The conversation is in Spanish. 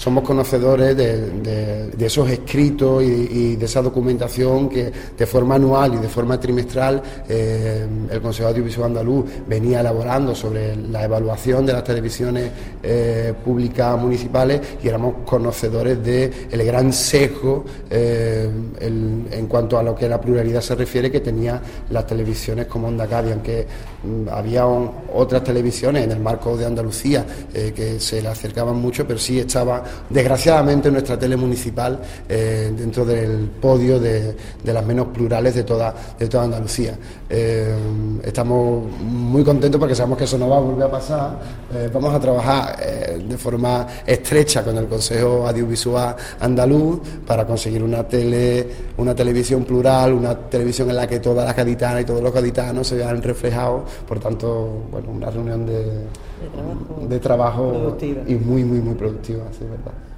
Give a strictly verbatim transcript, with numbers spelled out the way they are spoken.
somos conocedores de, de, de esos escritos y, y de esa documentación que de forma anual y de forma trimestral eh, el Consejo Audiovisual Andaluz venía elaborando sobre la evaluación de las televisiones eh, públicas municipales, y éramos conocedores del gran sesgo eh, el, en cuanto a lo que la pluralidad se refiere que tenía las televisiones como Onda Cádiz, aunque mm, había un, otras televisiones en el marco de Andalucía eh, que se le acercaban mucho, pero sí estaba desgraciadamente nuestra tele municipal eh, dentro del podio de, de las menos plurales de toda, de toda Andalucía. Eh, estamos muy contentos porque sabemos que eso no va a volver a pasar. Eh, vamos a trabajar eh, de forma estrecha con el Consejo Audiovisual Andaluz para conseguir una tele, una televisión plural, una televisión en la que todas las gaditanas y todos los gaditanos se vean reflejados. Por tanto, bueno, una reunión de, de trabajo, de trabajo y muy, muy, muy productiva, sí, ¿verdad?